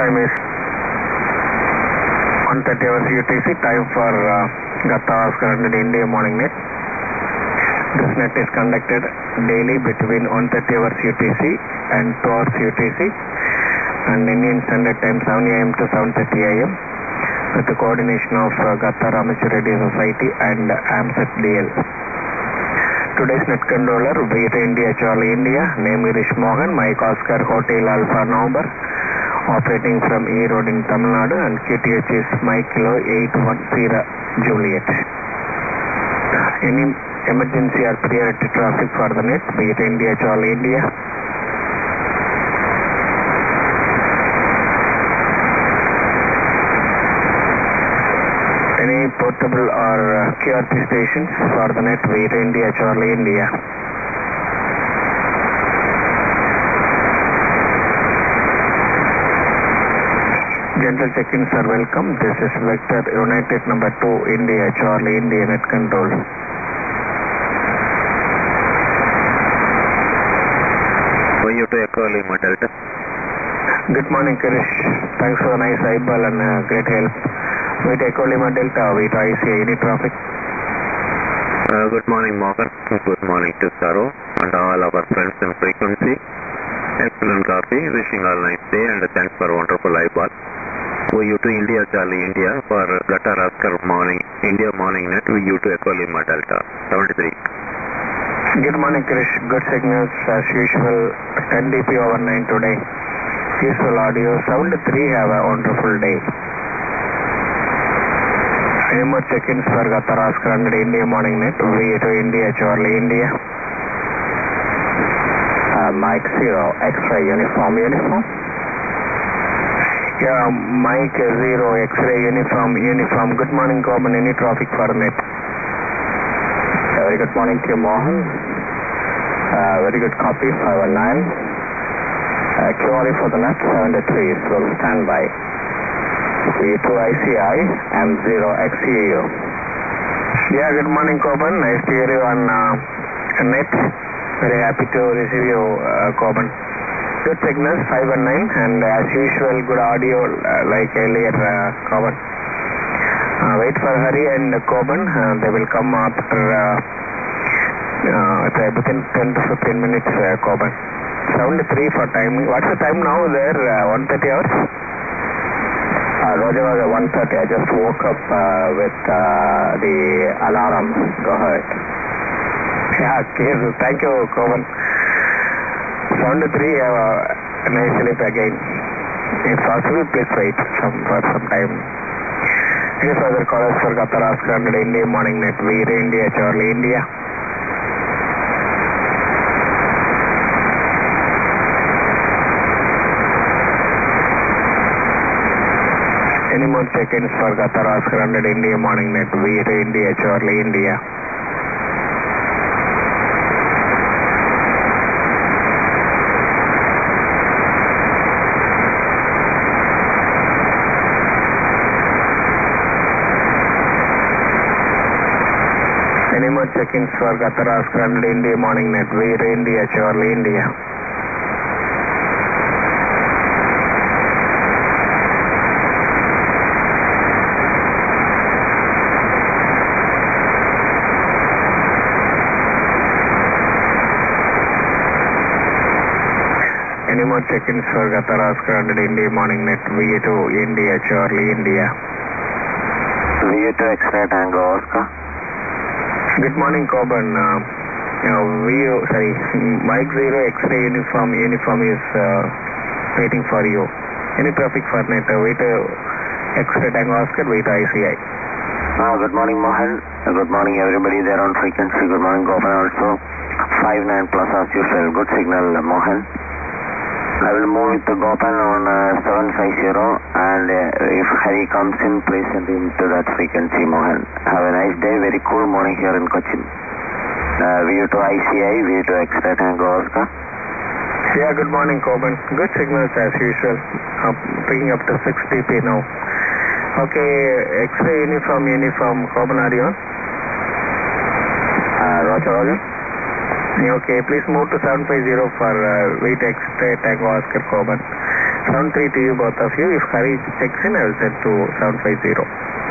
time is 1:30 hours UTC, time for Gata Oscar and India morning net. This net is conducted daily between 1:30 hours UTC and 2 hours UTC and Indian Standard Time 7 AM to 7:30 AM with the coordination of Gata Ramachandra Radio Society and AMSET DL. Today's net controller, Vita India Charlie India, name Girish Mohan, Mike Oscar Hotel Alpha November, operating from E Road in Tamil Nadu, and QTH is Mike Kilo 810 Juliet. Any emergency or priority traffic for the net, Vita India Charlie India. Any portable or QRP stations for the net, Vita India Charlie India. General check-ins are welcome. This is Vector United number 2 India Charlie India net control. You to Echo Lima Delta. Good morning, Kirish. Thanks for a nice eyeball and great help. With Echo Lima Delta, with ICA, any traffic? Good morning, Morgan. Good morning to Saro and all our friends in frequency. Excellent copy. Wishing all nice day and thanks for wonderful eyeball. You to India Charlie India for Gata Oscar morning, India morning net. You to Echo Lima Delta 73. Good morning, Krish. Good signals as usual. 10 dp over 9 today. Useful audio. Sound 3. Have a wonderful day. Any more check-ins for Gata Oscar and India morning net? We to India Charlie India. Mike 0 X-ray uniform. Yeah, Mike 0 X-ray uniform. Good morning, Common. Any traffic for net? Very good morning to you, Mohan. Very good copy, 519. QRE for the net, 73, so stand by. V2 ICI, M0 XEU. Yeah, good morning, Coban. Nice to hear you on net. Very happy to receive you, Coban. Good signals, 519, and as usual, good audio like earlier, Coban. Wait for Hari and Coban. They will come after within 10 to 15 minutes, Coban. Sound 3 for timing. What's the time now there? 1:30 hours? Roger was at 1:30. I just woke up with the alarm. Go ahead. Yeah, okay. Thank you, Coban. Sound 3, nice sleep again. If possible, please wait for some time. Any further callers for Gata Oscar and India morning net? Vita India Charlie India. Any more check-ins for Gata Oscar and India morning net? Vita India Charlie India. Any more check-ins for Gata Oscar and India morning net? Vita India Charlie India. Any more check-ins for Gata Oscar and India morning net? V2 India Charlie India. V2 X-ray Tango Oscar. Good morning, Coban. Mike 0 X-ray uniform is waiting for you. Any traffic for net? Vita X-ray Tango Oscar, Vita ICI. Good morning, Mohan. Good morning, everybody there on frequency. Good morning, Coban also. 59 plus as usual. Good signal, Mohan. I will move with the Gopan on 750 and if Hari comes in, please send him to that frequency, Mohan. Have a nice day, very cool morning here in Cochin. V2 ICI, V2 X-ray Tango Oscar. Yeah, good morning, Coban. Good signals as usual. Bringing up to 6 dp now. Okay, X-ray uniform, Coban, are you on? Roger. Okay, please move to 750 for Vita X-ray Tango Oscar, Coban. 73 to you, both of you. If Hari checks in, I will set to 750.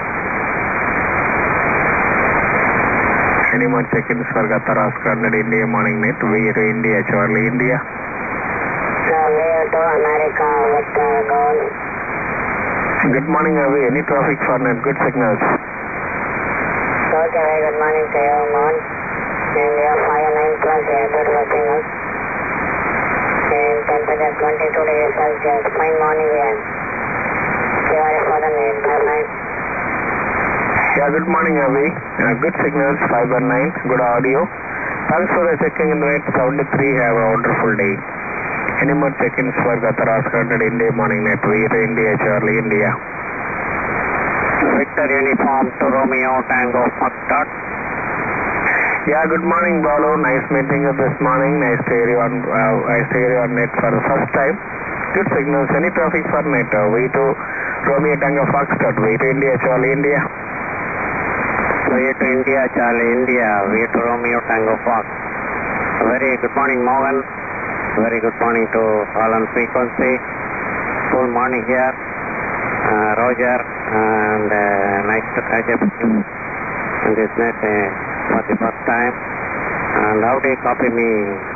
Any more check-ins for Qatar Oscar 100 India morning net, Via India, Charlie India? Via to America with goal. Good morning, Avi. Any traffic for net? Good signals. Okay, very good morning to you, Mohan. India 59 plus beautiful signals. In temperature 22 degrees Celsius, fine morning here. Sorry for the name, 59. Yeah, good morning, Avi. Good signals, 519, good audio. Thanks for the checking in the net, 73, have a wonderful day. Any more check-ins for Qatar Oscar 100 India morning net, Via India, Charlie India? Victor Uniform to Romeo Tango Foxtrot. Yeah, good morning, Balu. Nice meeting you this morning. Nice to hear you on net for the first time. Good signals. Any traffic for net? Way to Romeo Tango Foxtrot. Way to India, Charlie India. Way to India, Charlie India. Way to Romeo Tango Fox. Very good morning, Mohan. Very good morning to all on frequency. Full morning here. Roger, and nice to catch up with you on this net for the first time. And how do you copy me,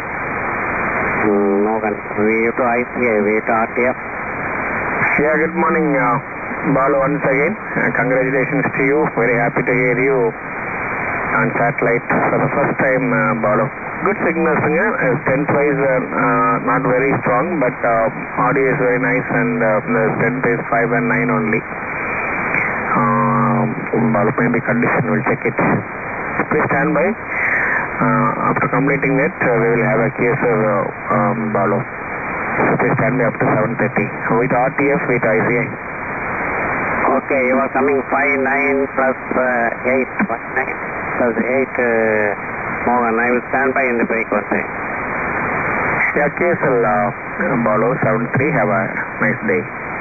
Morgan? We to ICA, we to RTF. Yeah, good morning, Balu, once again. Congratulations to you. Very happy to hear you on satellite for the first time, Balu. Good signals, strength-wise not very strong, but audio is very nice, and the strength is 5 and 9 only. Balu, maybe condition, will check it. Please stand by. After completing it, we will have a case of Balu. So please stand by up to 7:30. With RTF, with ICI. Okay, you are coming 5-9 plus 8. 9 plus 8. Morgan, I will stand by in the frequency. Yeah, KSL Balu 73. Have a nice day.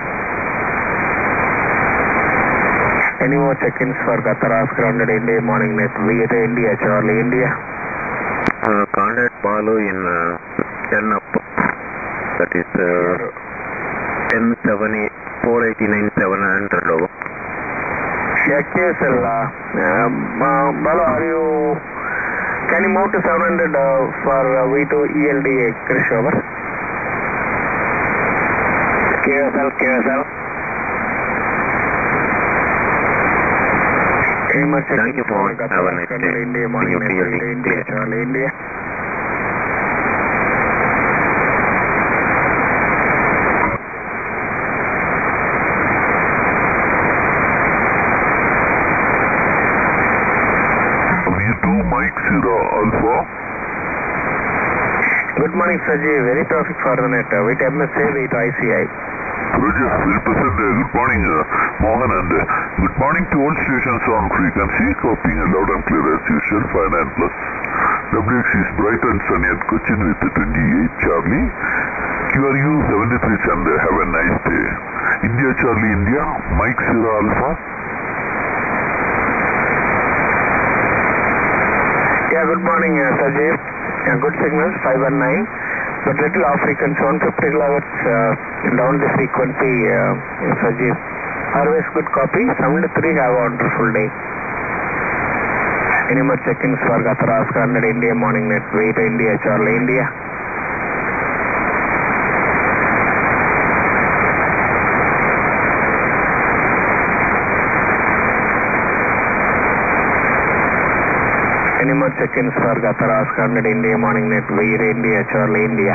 Any more check-ins for Qatar Oscar 100 India morning net, Via India, Charlie India? Contact Balu in 10 up. That is 10-7-489-700 over. Yeah, KSL Balu, are you... Can you move to 700 for V2 ELDA, Krish, over? QSL. Any more check-ins Thank you for have a nice day. India morning net, Via India, Charlie India? Mike Sierra Alpha. Good morning, Saji. Very traffic for the net. With MSA, with ICI. Rajesh, very present. Good morning, Mohan, and good morning to all stations on frequency. Copying loud and clear as usual, 59 plus. WX is bright and sunny at Cochin with 28 Charlie. QRU 73 Sunday. Have a nice day. India, Charlie, India. Mike Sierra Alpha. Yeah, good morning, Sajid. Good signals, 519. But little off frequency, 150 kilohertz down the frequency, Sajid. Always good copy. 73, have a wonderful day. Any more check-ins for Qatar Oscar 100 India morning net, Via India, Charlie India? Any more check-ins for Qatar Oscar 100 India morning net, Via India, Charlie India?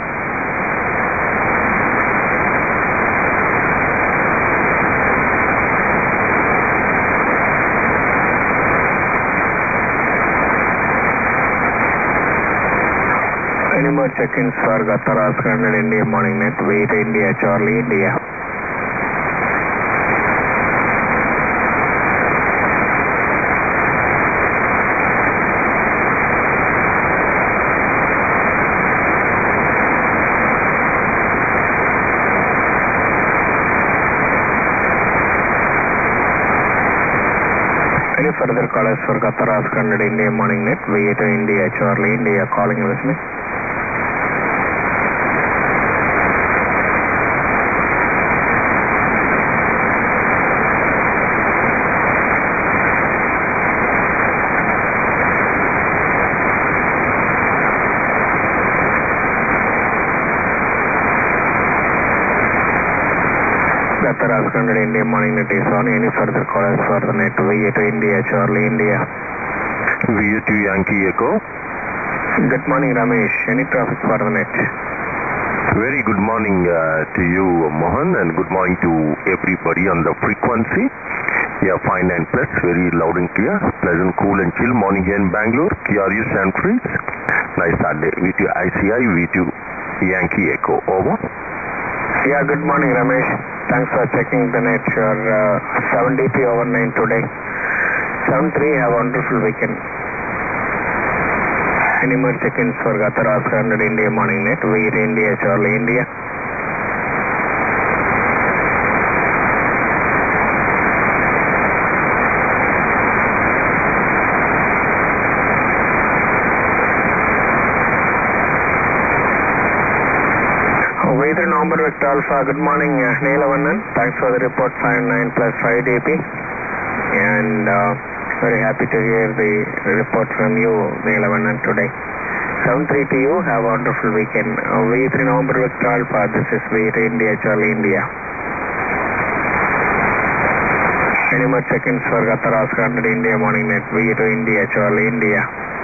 Any more check-ins for Qatar Oscar 100 India morning net, Via India, Charlie India? Any further callers for Qatar Oscar 100 India morning net, Via India, Charlie India, calling and listening? Qatar Oscar India morning net is on. Any further callers for the net VA to India, Charlie India. VA to Yankee Echo. Good morning Ramesh, any traffic for the net? Very good morning to you Mohan, and good morning to everybody on the frequency. Yeah, 59 plus, very loud and clear, pleasant, cool and chill morning here in Bangalore, KRU San Fris. Nice Saturday, V2 ICI, V2 Yankee Echo, over. Yeah, good morning Ramesh, thanks for checking the net. Your 7DP over 9 today. 7-3, have a wonderful weekend. Any more check-ins for Qatar Oscar India morning net, VA India, Charlie India. Waiter November Victor Alpha, good morning Neelavannan, thanks for the report 59 plus 5 DP, and very happy to hear the report from you Neelavannan today. 7-3 to you, have a wonderful weekend. V3 November Victor Alpha, this is V3 India, Charlie India. Any more check-ins for Qatar Oscar India morning net, V2 India, Charlie India.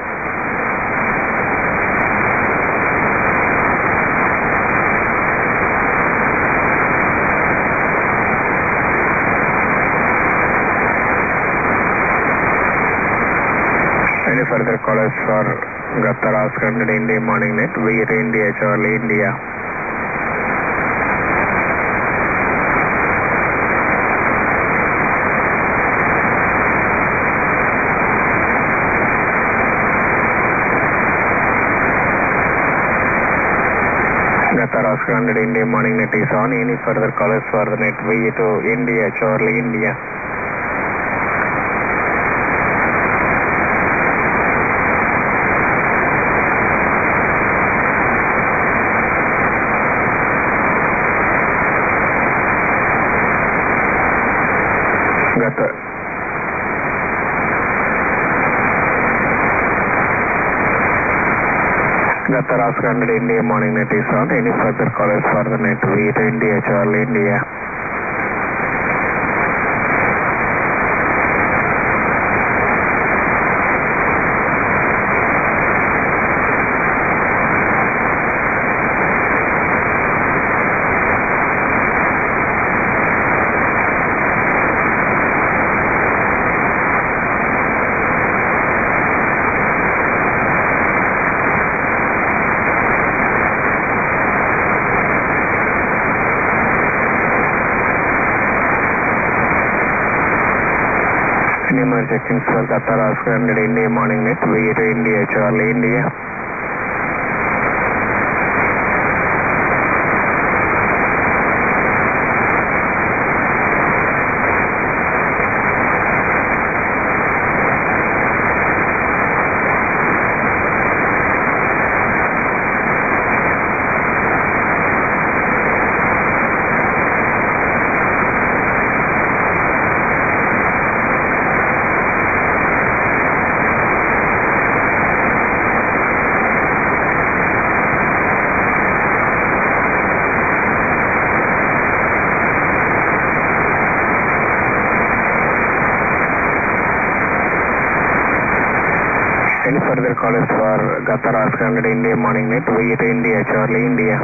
Any further callers for Qatar Oscar India morning net, VA India, Charlie India. Qatar Oscar India morning net is on. Any further callers for the net, VA to India, Charlie India. Qatar Oscar India morning net is on. Any further callers for the net, VA to India, Charlie India. Any more check-ins for Qatar Oscar India morning net, VA to India, Charlie India. Any further callers for Qatar Oscar India morning net, VA to India, Charlie India.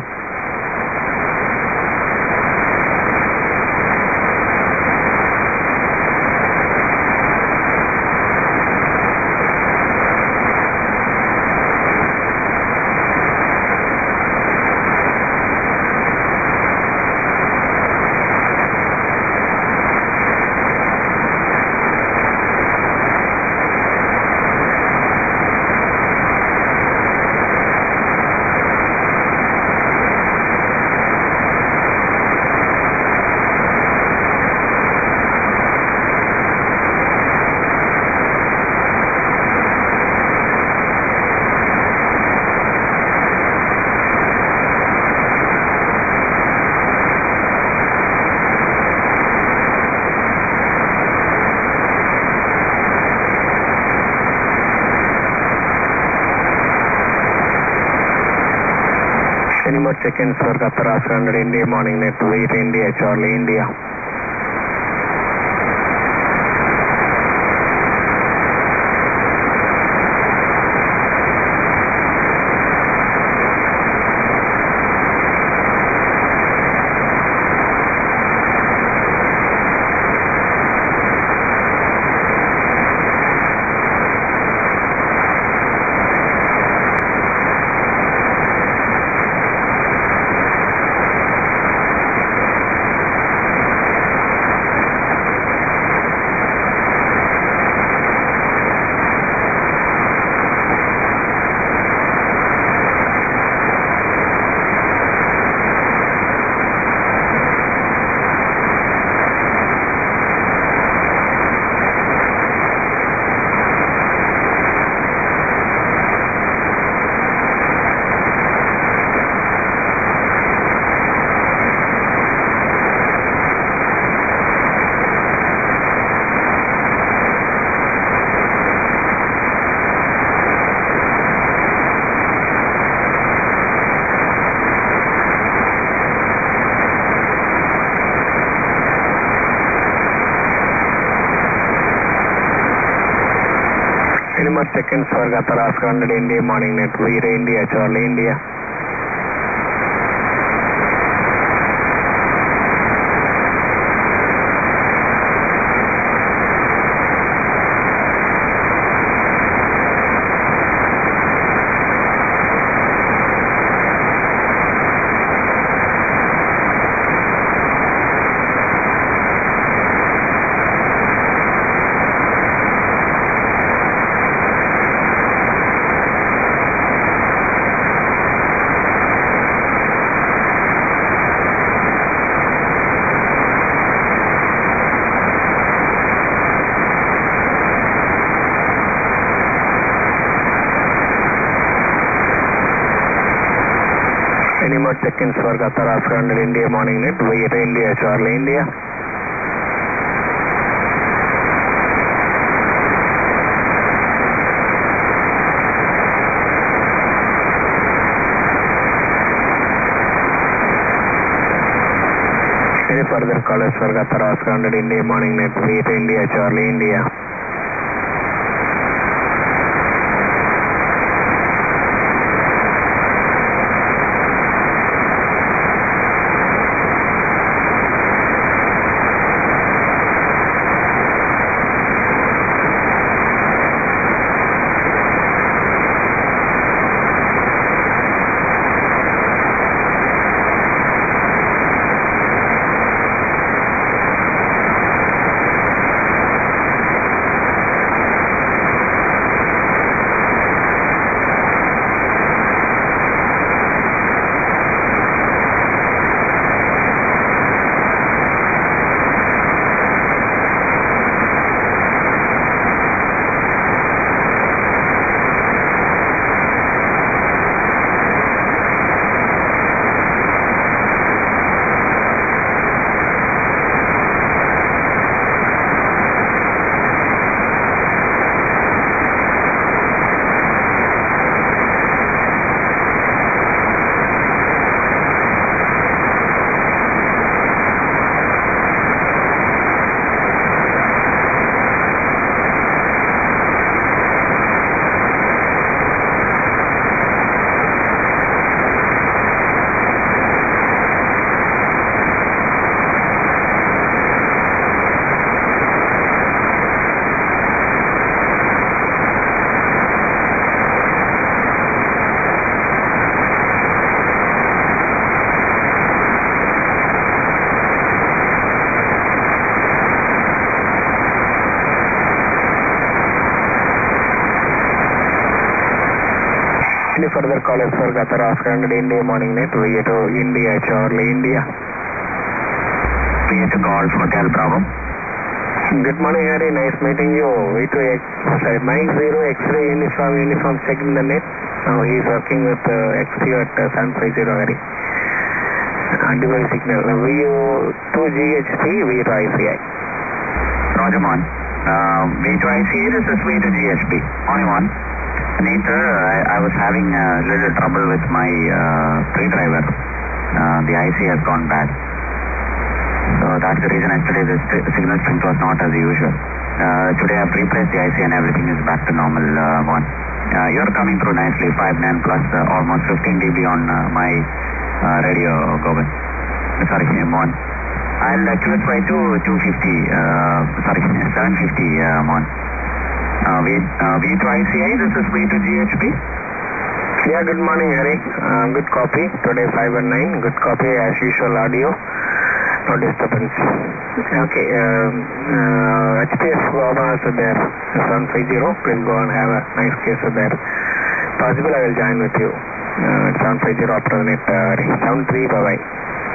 check-ins for Qatar Oscar 100 India morning net, wait India, Charlie India. Any more check-ins for Qatar Oscar 100 India morning net, wait India, Charlie India. Any more check-ins for Qatar Oscar 100 India morning net, wait India, Charlie India. Any further callers for Qatar Oscar 100 India morning net, wait India, Charlie India. Any further callers for Qatar Oscar 100 India morning net, wait India, Charlie India. Please call for Cal Bravo. Good morning, Harry. Nice meeting you. Wait to 90 X-ray uniform checking the net. Now he is working with XT at 750, Harry. Device signal. VU2 GHP, V2 ICI. Roger, man. V2 ICI, this is V2 GHP. Only one. Later, I was having a little trouble with my pre-driver. the IC has gone bad. So that's the reason yesterday the signal strength was not as usual. Today I've replaced the IC and everything is back to normal, Mohan. You're coming through nicely, 5.9 plus almost 15 dB on my radio, Govind. Sorry, Mohan. I'll QSY to 750, Mohan. V2 ICI, this is V2 GHB. Yeah, good morning, Hari. Good copy. Today 519. Good copy as usual audio. No disturbance. Okay. HPS Goa also there. 750. Please go and have a nice case there. Possible I will join with you. 750 after the net. 73. Bye bye.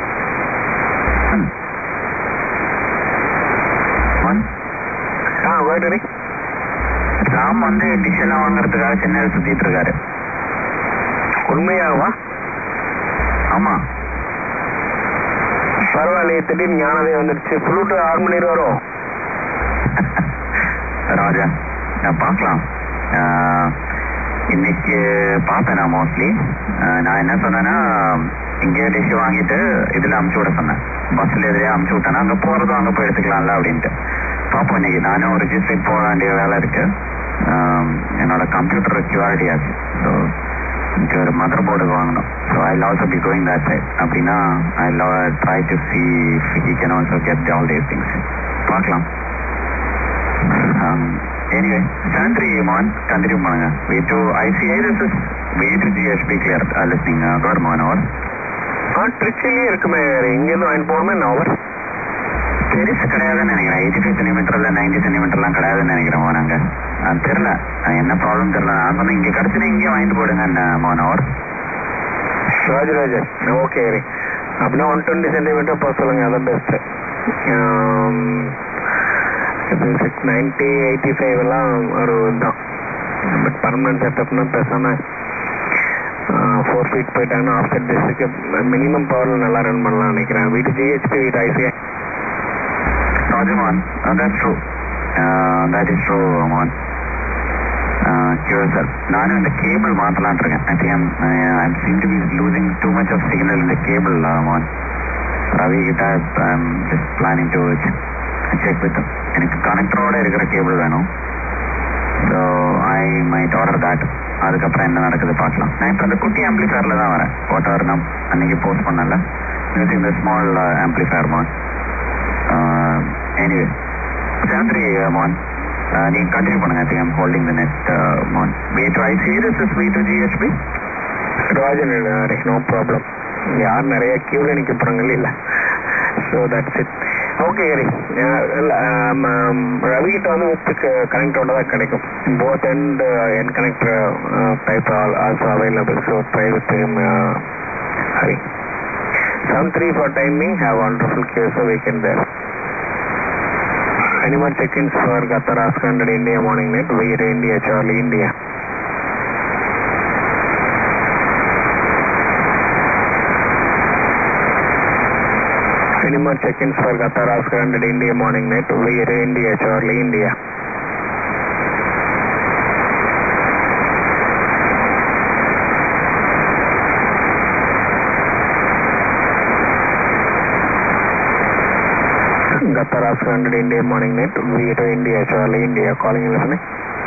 Where Hari? Ram வந்து dish எல்லாம் வாங்குறதுக்காக சென்னையில் சுத்திட்டு இருக்காரு. உண்மையாவா? ஆமா. பரவாயில்லையே, திடீர்னு ஞானதே வந்துடுச்சு. ஃப்ளூட் ஹார்மோனியர் வரும். ராஜா பார்க்கலாம். இன்னைக்கு பார்ப்பேன் நான் மோஸ்ட்லி. நான் என்ன சொன்னேன்னா, இங்கே டிஷ் வாங்கிட்டு இதில் அமுச்சு விட சொன்னேன். பஸ்ஸில் எதிரே அமுச்சு விட்டேன்னா அங்கே போகிறதும் அங்கே போய் எடுத்துக்கலாம்ல அப்படின்ட்டு. பார்ப்போம். இன்னைக்கு நானும் ஒரு ரிஜிஸ்ட்ரேட் போக வேண்டிய வேலை இருக்கு. என்னோட கம்ப்யூட்டர் கியூஆர்டி ஆச்சு. ஸோ எனக்கு ஒரு மதர் போர்டு வாங்கணும். So I also be going that side. அப்படின்னா I try to see if he can also get all these things. பார்க்கலாம். எனிவே 73 Mohan கண்டினியூ பண்ணுங்க. V2 ICI, this is V2 GHB clear. Listening. Good morning. Over. ட்ரிச்சிலே இருக்குமே, இங்கேருந்து வாங்கிட்டு போகணுமே என்ன over? பெருசு கிடையாதுன்னு நினைக்கிறேன். 85 சென்டிமீட்டர்ல 90 சென்டிமீட்டர்லாம் கிடையாதுன்னு நினைக்கிறேன் மோன். அங்கே தெரில, என்ன ப்ராப்ளம் தெரில. நான் சொன்னேன் இங்கே கிடச்சுன்னா இங்கே வாங்கிட்டு போடுங்க மோன். ஓவர். ராஜராஜன் ஓகே ஹரி. அப்படின்னா 120 சென்டிமீட்டர் போக சொல்லுங்க, அதான் பெஸ்ட்டு. 90, 85 எல்லாம் ஒரு இதுதான். பட் பர்மனன்ட் செட்டப்னா பேசாமல் 4 feet போயிட்டாங்கன்னா ஆஃப்செட் டிஸ்க்கு மினிமம் பவரில் நல்லா ரன் பண்ணலாம்னு நினைக்கிறேன். வீட்டு GHP, வீட்டு ICI. Rajaman, that's true. That is true, Mohan. QSL. நான் இந்த கேபிள் மாற்றலான் இருக்கேன். I think I seem to be losing too much of signal in the cable, Mohan. Ravi கிட்ட I'm just planning to check with them. எனக்கு கனெக்டரோட இருக்கிற cable வேணும். So I might order that. அதுக்கப்புறம் என்ன நடக்குது பார்க்கலாம். நான் இப்போ அந்த குட்டி ஆம்பிளிஃபயரில் தான் வரேன். வாட் நான் அன்னைக்கு போஸ்ட் பண்ணல. Using the small amplifier man. Anyway, 73 Mohan. நீங்கள் கண்டினியூ பண்ணுங்க. I think I'm holding the net, Mohan. V2 ICI, this is V2 GHB. Rajan no problem. யார் நிறைய கியூவில் நிற்க போகிறாங்க இல்லை. So that's it. Okay Hari. ரவிகிட்ட வந்து வித் கனெக்டோட தான் கிடைக்கும். Both and N connector type also available. So try with Hari. 73 for timing. Have wonderful QSO weekend there. Any more check-ins for Qatar Oscar 100 India morning net? Wait India, Charlie India. Any more check-ins for Qatar Oscar 100 India morning net? Wait India, Charlie India. Qatar Oscar 100 India morning net, V2 India, Charlie India, calling you listening.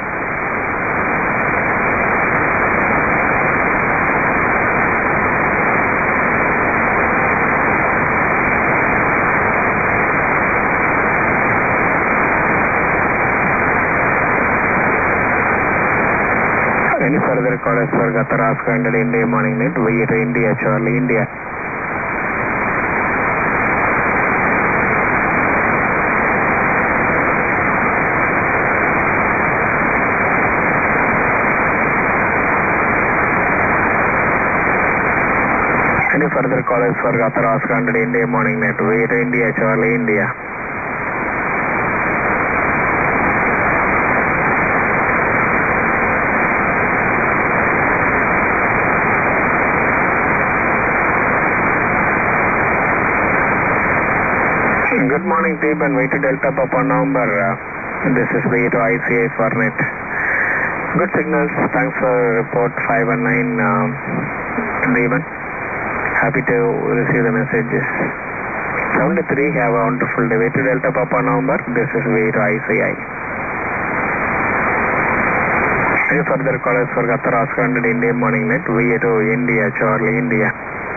Any further callers for Qatar Oscar 100 India morning net, V2 India, Charlie India. Any further callers for Qatar Oscar 100 India morning net, V2 India, Charlie India. Good morning, Deepan. V2 Delta Papa November. This is V2 ICI for net. Good signals. Thanks for report 519, Deepan. Happy to receive the messages. 73, have a wonderful day. Way to Delta Papa November, this is Way to ICI. Any further callers for Qatar Oscar 100 India Morning Net, Way to India, Charlie, India.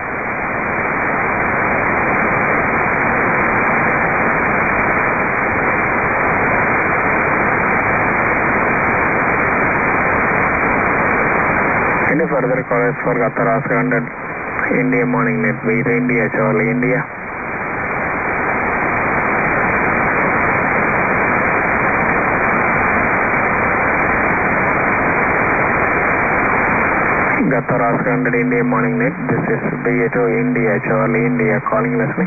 Any further callers for Qatar Oscar 100 India Morning Net, Way to India, Charlie, India. Qatar Oscar 100 India Morning Net, this is Way to India, Charlie, India, calling Leslie.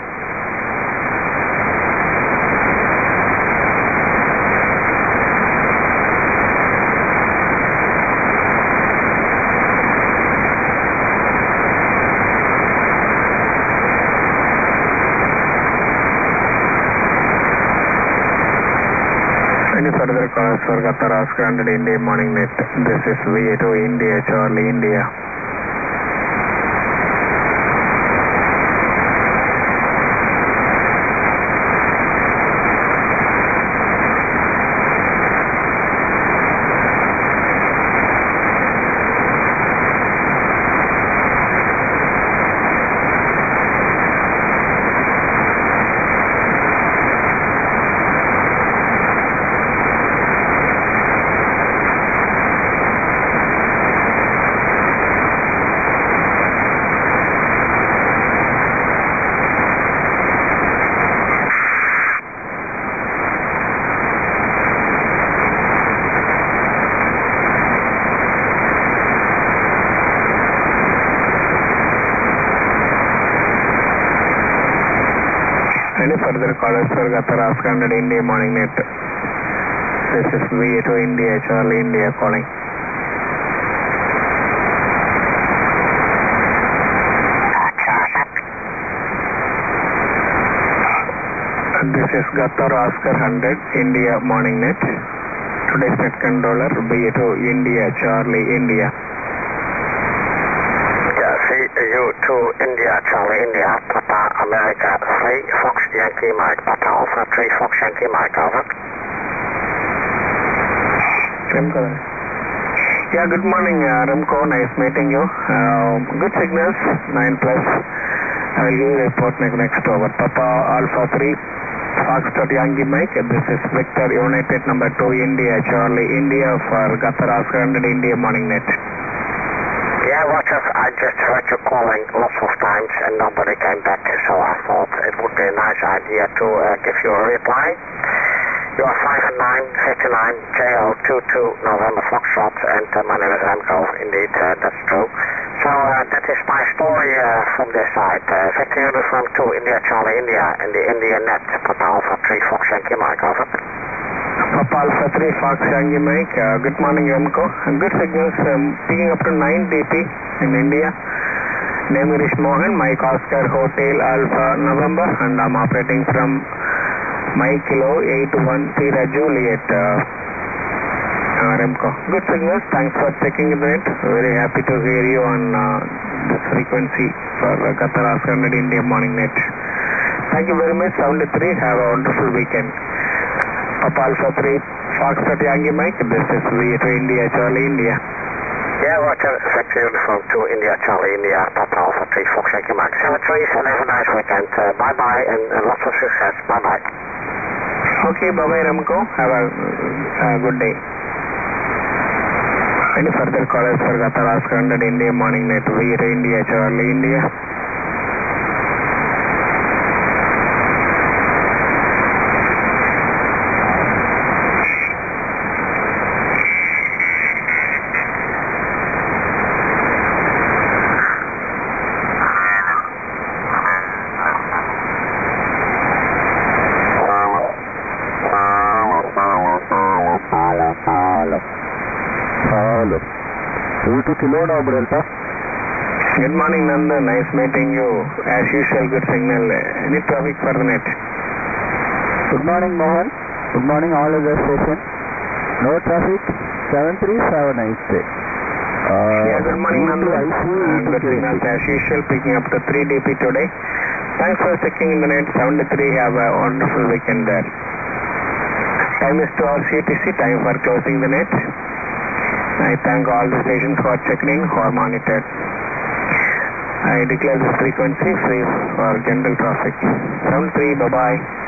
Any further calls for Qatar Oscar 100 India Morning Net, this is Way to India, Charlie, India. Any further callers for Qatar Oscar 100 India Morning Net, this is Way to India, Charlie, India, calling. This is Qatar Oscar 100 India Morning Net. Today's net controller, Way to India, Charlie, India. CU2 India, Charlie, India, Papa America 3, Fox Yankee Mike, Papa Alpha 3, Fox Yankee Mike, over. Remco. Yeah, good morning, Remco. Nice meeting you. Good signals, 9 plus. I will give you a report next over. Papa Alpha 3, Foxtrot Yankee Mike. This is Victor United number 2 India, Charlie, India for Qatar Oscar 100 India Morning Net. Yeah, Roger, I just heard you calling lots of times and nobody came back, so I thought it would be a nice idea to give you a reply. You are 5 and 9, 59, JO22 November Foxtrot, and my name is Remco, indeed, that's true. So that is my story from this side. Victor Uniform 2 India, Charlie, India, in the India net, Papa Alpha 3 Fox Yankee Mike, over. Papa Alpha 3 Fox Yankee Mike, good morning Remco. Good signals, picking up to 9 dp in India. Name is Mohan, Mike Oscar Hotel Alpha November, and I'm operating from Mike Kilo 810 Juliet, Remco. Good signals, thanks for checking it. Very happy to hear you on this frequency for Qatar Oscar 100 India Morning Net. Thank you very much, 73, have a wonderful weekend. Papa Alpha 3 Foxtrot Yankee Mike, this is Way to India, Charlie, India. Yeah, Roger, Victor Uniform 2 India, Charlie, India, Papa Alpha 3 Fox Yankee Mike. 73, so have a nice weekend. Bye-bye and lots of success. Bye-bye. Okay, bye-bye Remco, have a good day. Any further callers for Qatar Oscar 100 India Morning Net, Way to India, Charlie, India. Kilo November Delta. Good morning Nanda, nice meeting you. As usual, good signal. Any traffic for the net? Good morning Mohan. Good morning all other stations. No traffic. 73, have a nice day. Yeah, good morning, Nandu. And good signals as usual, picking up the 3DP today. Thanks for checking in the net. 73, have a wonderful weekend there. Time is 12 CTC, time for closing the net. I thank all the stations for checking in or monitored. I declare this frequency free for general traffic. 73, bye-bye.